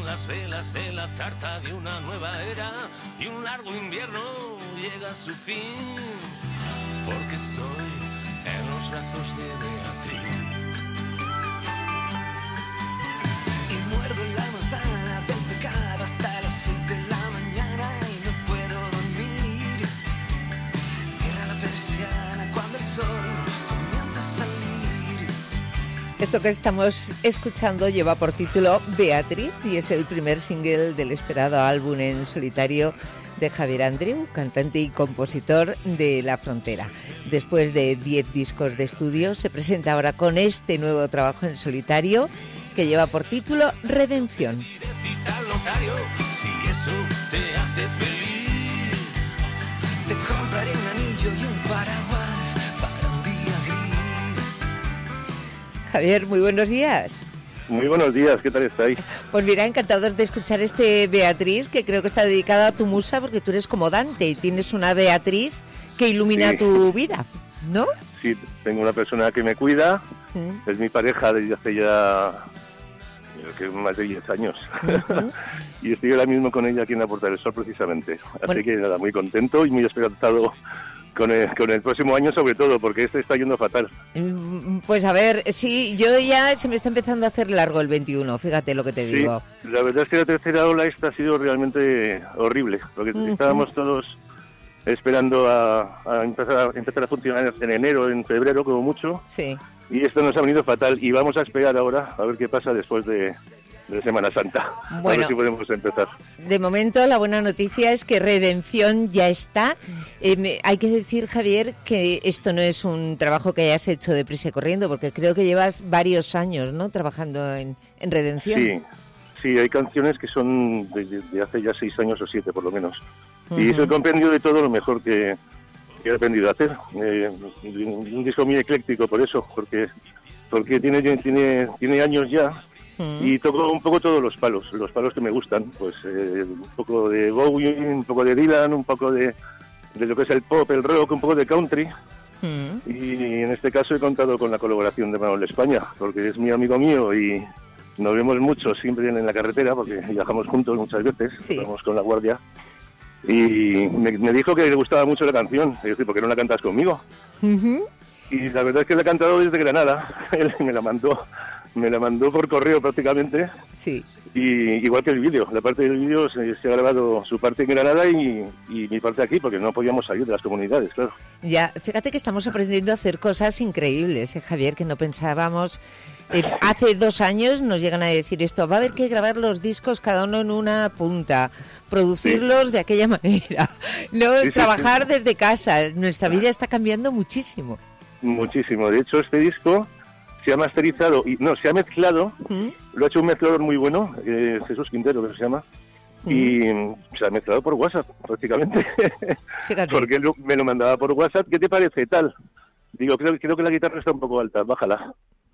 las velas de la tarta de una nueva era y un largo invierno llega a su fin, porque estoy en los brazos de Beatriz. Y muerdo la manzana del pecado hasta las 6 de la mañana y no puedo dormir. Cierra la persiana cuando el sol comienza a salir. Esto que estamos escuchando lleva por título Beatriz y es el primer single del esperado álbum en solitario de Javier Andreu, cantante y compositor de La Frontera. Después de 10 discos de estudio, se presenta ahora con este nuevo trabajo en solitario que lleva por título Redención. Si eso te hace feliz, te compraré un anillo y un paraguas para un día gris. Javier, muy buenos días. Muy buenos días, ¿qué tal estáis? Pues mira, encantados de escuchar este Beatriz, que creo que está dedicado a tu musa, porque tú eres como Dante y tienes una Beatriz que ilumina tu vida, ¿no? Sí, tengo una persona que me cuida, es mi pareja desde hace ya más de 10 años. Y estoy ahora mismo con ella aquí en la Puerta del Sol precisamente. Así que nada, muy contento y muy esperanzado con el próximo año, sobre todo, porque este está yendo fatal. Pues a ver, sí, yo ya se me está empezando a hacer largo el 21, fíjate lo que te digo. La verdad es que la tercera ola esta ha sido realmente horrible, porque estábamos todos esperando a empezar a funcionar en enero, en febrero como mucho. Sí. Y esto nos ha venido fatal y vamos a esperar ahora a ver qué pasa después de Semana Santa. Bueno, a ver si podemos empezar. De momento la buena noticia es que Redención ya está. Hay que decir, Javier, que esto no es un trabajo que hayas hecho deprisa y corriendo, porque creo que llevas varios años, ¿no?, trabajando en Redención. Sí, hay canciones que son de hace ya 6 años o 7 por lo menos. Y es el compendio de todo lo mejor que he aprendido a hacer. Un disco muy ecléctico por eso, porque tiene años ya. Y toco un poco todos los palos que me gustan, pues un poco de Bowie, un poco de Dylan, un poco de lo que es el pop, el rock, un poco de country. Y en este caso he contado con la colaboración de Manuel España, porque es mi amigo mío y nos vemos mucho siempre en la carretera, porque viajamos juntos muchas veces, vamos con la guardia. Y me dijo que le gustaba mucho la canción, y yo dije, ¿por qué no la cantas conmigo? Y la verdad es que la he cantado desde Granada, él me la mandó por correo prácticamente. Sí. Y igual que el vídeo, la parte del vídeo se ha grabado su parte en Granada y mi parte aquí, porque no podíamos salir de las comunidades, claro. Ya, fíjate que estamos aprendiendo a hacer cosas increíbles, Javier, que no pensábamos. Hace 2 años nos llegan a decir esto, va a haber que grabar los discos cada uno en una punta, producirlos de aquella manera, no trabajar desde casa. Nuestra vida está cambiando muchísimo. Muchísimo. De hecho, este disco se ha masterizado, se ha mezclado, lo ha hecho un mezclador muy bueno, Jesús Quintero, que se llama, y se ha mezclado por WhatsApp, prácticamente. Fíjate. Porque él me lo mandaba por WhatsApp, ¿qué te parece tal? Digo, creo que la guitarra está un poco alta, bájala.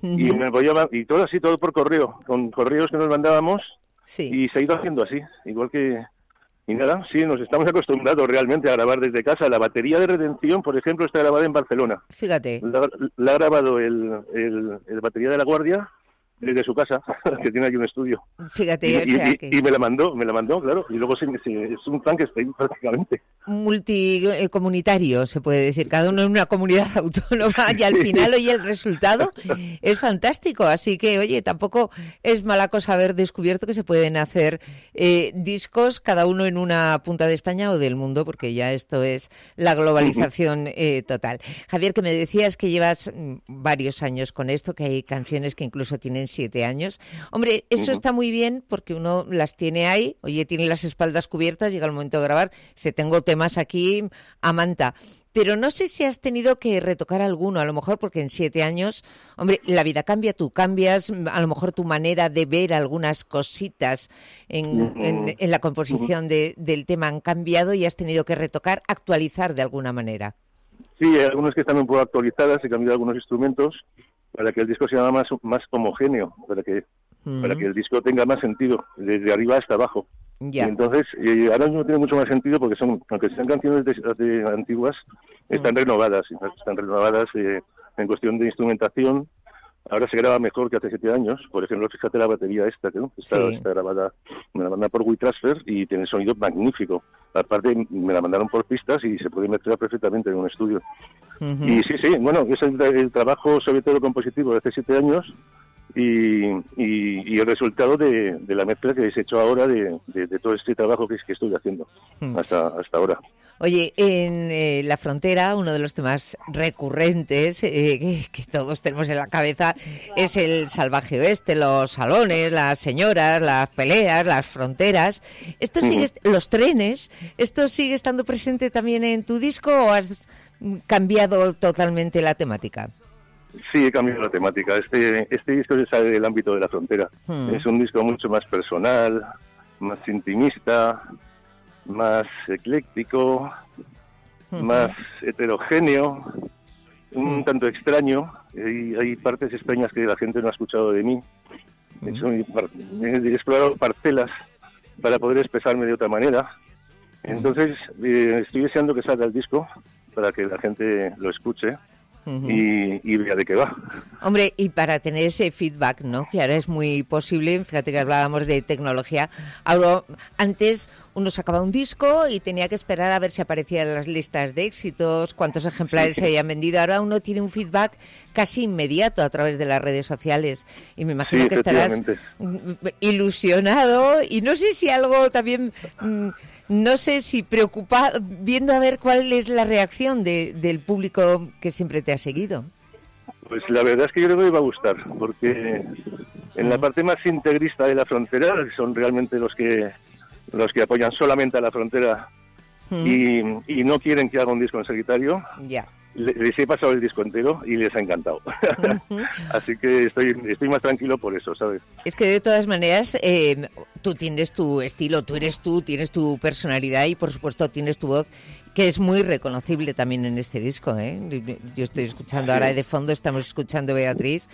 Y todo así, todo por correo, con correos que nos mandábamos, y se ha ido haciendo así, igual que... Y nada, sí, nos estamos acostumbrados realmente a grabar desde casa. La batería de Redención, por ejemplo, está grabada en Barcelona. Fíjate. La ha grabado el batería de La Guardia desde su casa, que tiene aquí un estudio. Fíjate, y me la mandó, claro. Y luego es un Frankenstein prácticamente. Multicomunitario, se puede decir, cada uno en una comunidad autónoma y al final, oye, el resultado es fantástico. Así que, oye, tampoco es mala cosa haber descubierto que se pueden hacer discos cada uno en una punta de España o del mundo, porque ya esto es la globalización total. Javier, que me decías que llevas varios años con esto, que hay canciones que incluso tienen 7 años. Hombre, eso está muy bien porque uno las tiene ahí, oye, tiene las espaldas cubiertas, llega el momento de grabar, dice, tengo temas aquí a manta. Pero no sé si has tenido que retocar alguno, a lo mejor porque en 7 años, hombre, la vida cambia, tú cambias, a lo mejor tu manera de ver algunas cositas en la composición del tema han cambiado y has tenido que retocar, actualizar de alguna manera. Sí, hay algunas que están un poco actualizadas, he cambiado algunos instrumentos para que el disco sea más homogéneo, para que el disco tenga más sentido, desde arriba hasta abajo. Ya. Y entonces, ahora mismo tiene mucho más sentido porque aunque sean canciones de antiguas, están renovadas en cuestión de instrumentación, ahora se graba mejor que hace 7 años. Por ejemplo, fíjate la batería esta, ¿no? Está grabada, me la mandan por WeTransfer y tiene sonido magnífico. Aparte, me la mandaron por pistas y se puede mezclar perfectamente en un estudio. Uh-huh. Y sí, bueno, es el trabajo sobre todo compositivo de hace 7 años y el resultado de la mezcla que he hecho ahora de todo este trabajo que estoy haciendo hasta ahora. Oye, en La Frontera, uno de los temas recurrentes que todos tenemos en la cabeza es el salvaje oeste, los salones, las señoras, las peleas, las fronteras. ¿Esto sigue, los trenes, esto sigue estando presente también en tu disco o has cambiado totalmente la temática? Sí, he cambiado la temática. Este disco se sale del ámbito de La Frontera. Es un disco mucho más personal, más intimista, más ecléctico, más heterogéneo, un tanto extraño. Hay partes extrañas que la gente no ha escuchado de mí. He explorado parcelas para poder expresarme de otra manera. Entonces, estoy deseando que salga el disco para que la gente lo escuche. Y vea de qué va. Hombre, y para tener ese feedback, ¿no? Que ahora es muy posible, fíjate que hablábamos de tecnología, ahora, antes uno sacaba un disco y tenía que esperar a ver si aparecían en las listas de éxitos, cuántos ejemplares se habían vendido, ahora uno tiene un feedback casi inmediato a través de las redes sociales y me imagino que estarás ilusionado y no sé si algo también... No sé si preocupado, viendo a ver cuál es la reacción del público que siempre te ha seguido. Pues la verdad es que yo creo que va a gustar, porque en la parte más integrista de La Frontera son realmente los que apoyan solamente a La Frontera y no quieren que haga un disco en solitario. Ya. Les he pasado el disco entero y les ha encantado. Así que estoy más tranquilo por eso, ¿sabes? Es que de todas maneras, tú tienes tu estilo, tú eres tú, tienes tu personalidad y por supuesto tienes tu voz, que es muy reconocible también en este disco, ¿eh? Yo estoy escuchando ahora de fondo, estamos escuchando Beatriz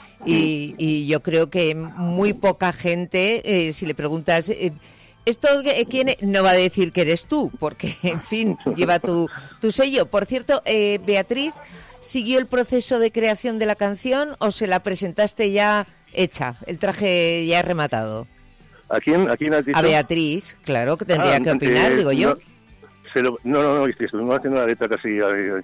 y yo creo que muy poca gente, si le preguntas... Esto ¿quién no va a decir que eres tú, porque, en fin, lleva tu sello. Por cierto, Beatriz, ¿siguió el proceso de creación de la canción o se la presentaste ya hecha, el traje ya rematado? ¿A quién has dicho? A Beatriz, claro, que tendría que opinar, digo yo. No, estuvimos haciendo la letra casi,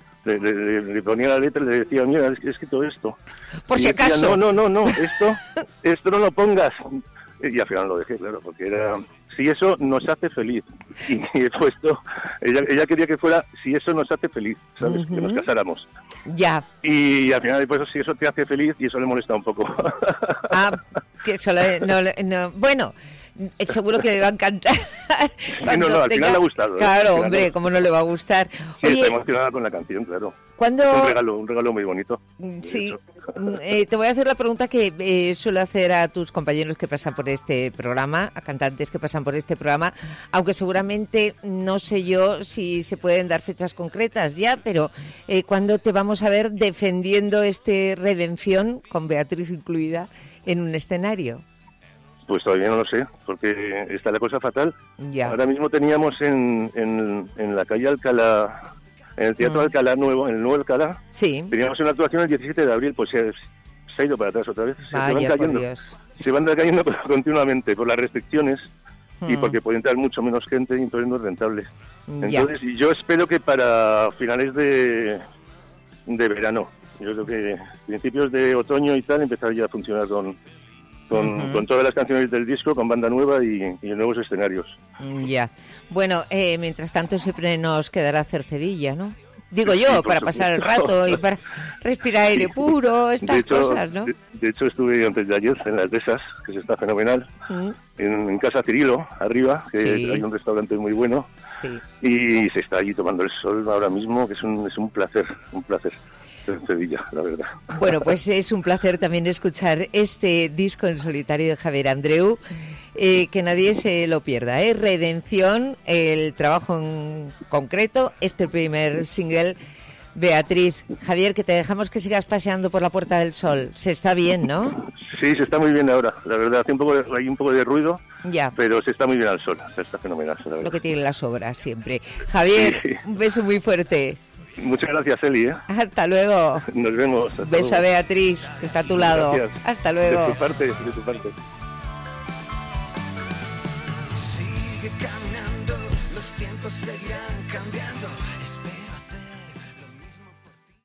le ponía la letra y le decía, mira, he escrito esto. Por si acaso. Decía, no, esto no lo pongas. Y al final lo dejé, claro, porque era... Si eso nos hace feliz. Y he puesto... Ella quería que fuera, si eso nos hace feliz, ¿sabes? Que nos casáramos. Ya. Y al final, pues, si eso te hace feliz, y eso le molesta un poco. Que eso no... Bueno... Seguro que le va a encantar. No, al final le ha gustado. Claro, hombre, ¿cómo no le va a gustar? Sí, oye, está emocionada con la canción, claro. ¿Cuándo... Es un regalo muy bonito. Sí, te voy a hacer la pregunta que suelo hacer a tus compañeros que pasan por este programa, a cantantes que pasan por este programa, aunque seguramente no sé yo si se pueden dar fechas concretas ya, pero ¿cuándo te vamos a ver defendiendo este Redención, con Beatriz incluida, en un escenario? Pues todavía no lo sé, porque está la cosa fatal. Ya. Ahora mismo teníamos en la calle Alcalá, en el Teatro Alcalá Nuevo, en el Nuevo Alcalá, teníamos una actuación el 17 de abril, pues se ha ido para atrás otra vez. Se van cayendo continuamente por las restricciones y porque puede entrar mucho menos gente y entonces no es rentable. Entonces yo espero que para finales de verano, yo creo que principios de otoño y tal, empezar ya a funcionar con todas las canciones del disco, con banda nueva y nuevos escenarios. Ya. Bueno, mientras tanto siempre nos quedará Cercedilla, ¿no? Digo yo, para pasar el rato y para respirar aire puro, estas cosas, ¿no? De hecho, estuve antes de ayer en Las Dehesas, que se está fenomenal, en Casa Cirilo, arriba, que hay un restaurante muy bueno, y se está allí tomando el sol ahora mismo, que es un placer, Cercedilla, la verdad. Bueno, pues es un placer también escuchar este disco en solitario de Javier Andreu, que nadie se lo pierda, Redención, el trabajo en concreto, este primer single, Beatriz. Javier, que te dejamos que sigas paseando por la Puerta del Sol. Se está bien, ¿no? Sí, se está muy bien ahora, la verdad. Hay un poco de ruido, pero se está muy bien al sol, se está fenomenal. La verdad. Lo que tienen las obras siempre. Javier, un beso muy fuerte. Muchas gracias, Eli. Hasta luego. Nos vemos. Hasta Beso luego. a Beatriz, que está a tu lado. Gracias. Hasta luego. De tu parte, de tu parte. Sigue caminando, los tiempos seguirán.